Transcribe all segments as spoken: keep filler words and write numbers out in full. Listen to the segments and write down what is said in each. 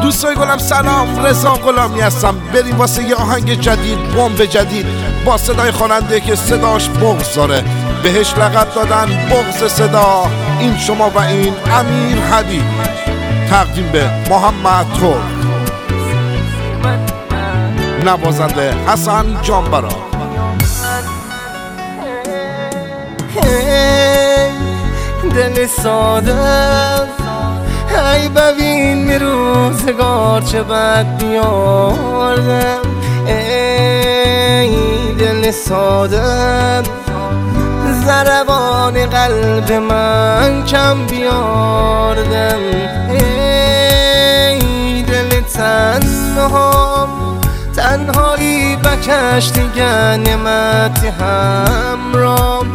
دوستای گلم سلام، رضا غلامی هستم. بریم واسه یه آهنگ جدید، بمب جدید با صدای خواننده که صداش بغض داره، بهش لقب دادن بغض صدا. این شما و این امیر حبیب، تقدیم به محمد ترک، نوازنده حسن جانبرا. دل ساده ای ببین روزگار چه بد بیاردم، ای دل ساده ضربان قلب من کم بیاردم، ای دل تنها تنهایی بکش دیگه نعمت همرام،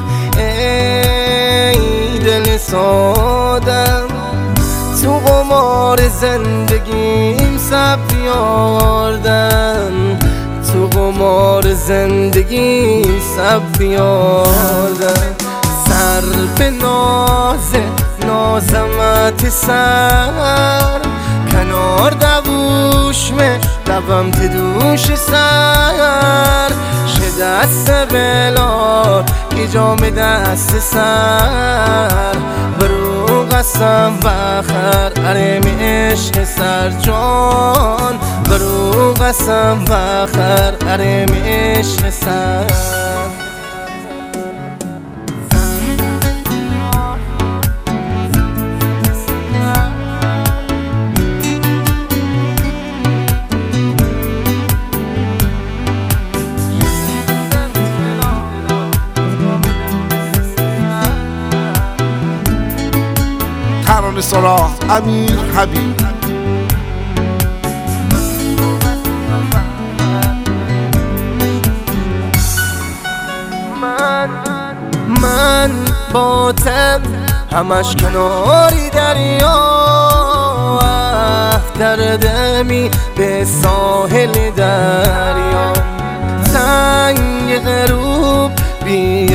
ای دل سادم تو قمار زندگیم سب بیاردم، تو قمار زندگیم سب بیاردم. سر به ناز نازمت سر کنار دوشمه لبم تدوش سر شه دست بلار که جام دست سر برو قسم بخر ارم عشق سر جان، برو قسم بخر ارم عشق سر. ترانه سرا امیر حبیب. من من باتم همش کناری دریا، در دمی به ساحل دریا، تنگ غروب بی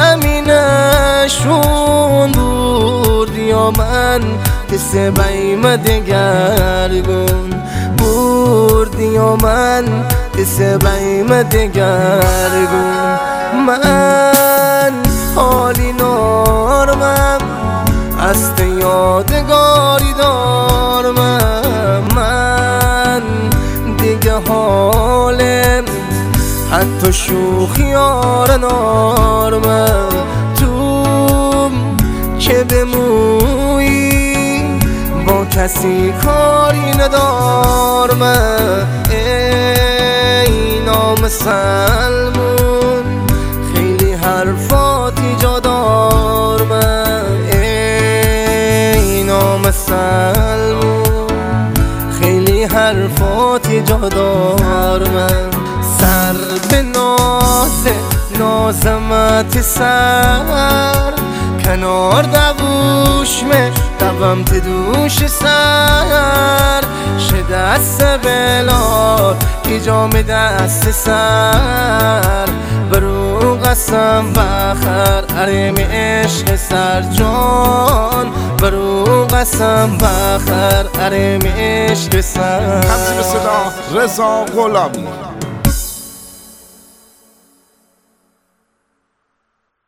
امینشون بود یا من کس بیم دگرگون برد یا من کس بیم دگرگون. من حالی نارمم است یادگاری دارمم، من دیگه حالم حتی شوخی آره نارمم، تو که بمویی با کسی کاری ندارمم، ای نامسلمون خیلی حرفاتی جا دارمم، ای نامسلمون خیلی حرفاتی جا دارمم. سر به ناز نازمت سر کنار دوشمه دوم تدوش سر شه دست بلار که جام دست سر برو قسم بخر ارم عشق سر جان، برو قسم بخر ارم عشق سر. تنظیم صدا رضا غلامی.